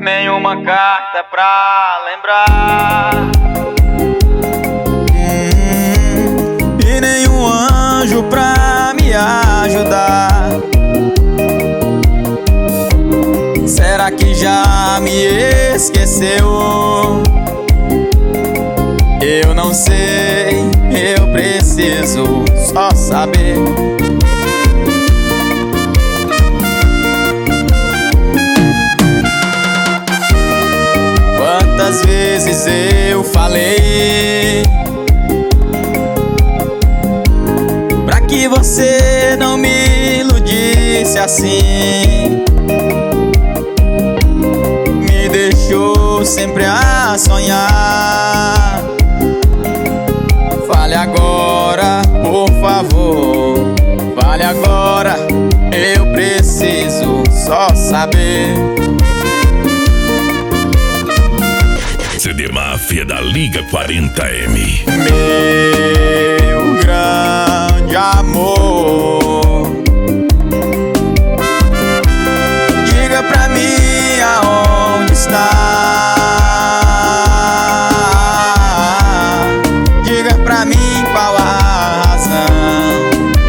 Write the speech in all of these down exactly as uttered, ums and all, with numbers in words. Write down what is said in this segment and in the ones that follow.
nenhuma carta pra lembrar, hum, e nenhum anjo pra me ajudar. Será que já me esqueceu? Eu não sei, eu preciso só saber. Quantas vezes eu falei pra que você não me iludisse assim, me deixou sempre a sonhar. Fale agora, por favor, fale agora, eu preciso só saber. C D Máfia da Liga quarenta M. Meu grande amor, diga pra mim aonde está. Diga pra mim qual a razão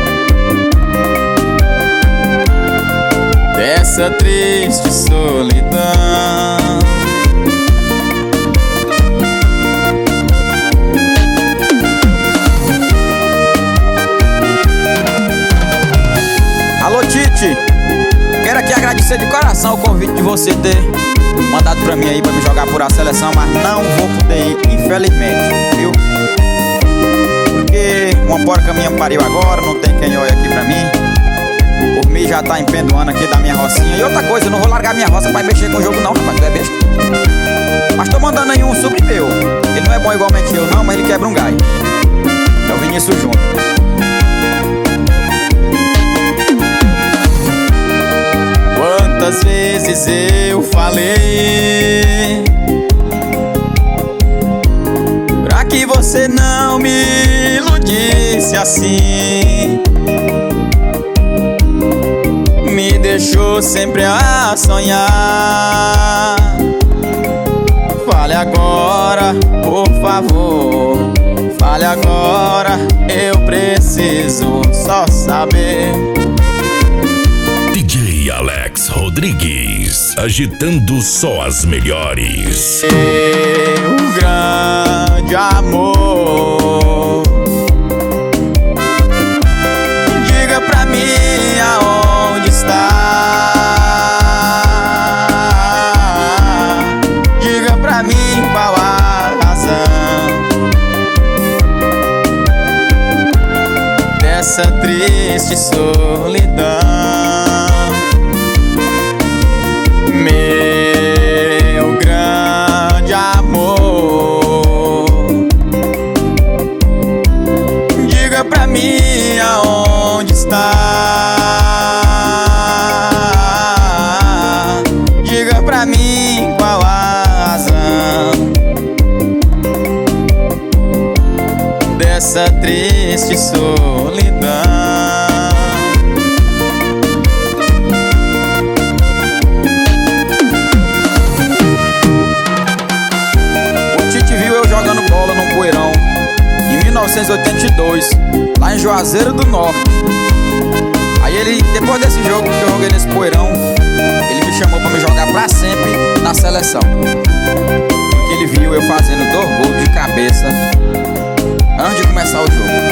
dessa triste solidão. Alô, Tite, quero aqui agradecer de coração o convite de você ter mandado pra mim aí pra me jogar por a seleção, mas não vou poder ir, infelizmente, viu? Porque uma porca minha pariu agora, não tem quem olhe aqui pra mim. Por mim já tá empendoando aqui da minha rocinha. E outra coisa, eu não vou largar minha roça pra mexer com o jogo não, rapaz, tu é besta. Mas tô mandando aí um sobre meu. Ele não é bom igualmente eu não, mas ele quebra um galho. É o Vinícius Júnior. Quantas vezes eu falei pra que você não me iludisse assim, me deixou sempre a sonhar. Fale agora, por favor, fale agora, eu preciso só saber. D J Alex Rodrigues, agitando só as melhores. Meu grande amor, diga pra mim aonde está. Diga pra mim qual a razão dessa triste solidão. Meu grande amor, diga pra mim aonde está. Diga pra mim qual a razão dessa triste solidão. Jogando bola num poeirão em mil novecentos e oitenta e dois, lá em Juazeiro do Norte. Aí ele, depois desse jogo que eu joguei nesse poeirão, ele me chamou pra me jogar pra sempre na seleção. Porque ele viu eu fazendo dois gols de cabeça antes de começar o jogo.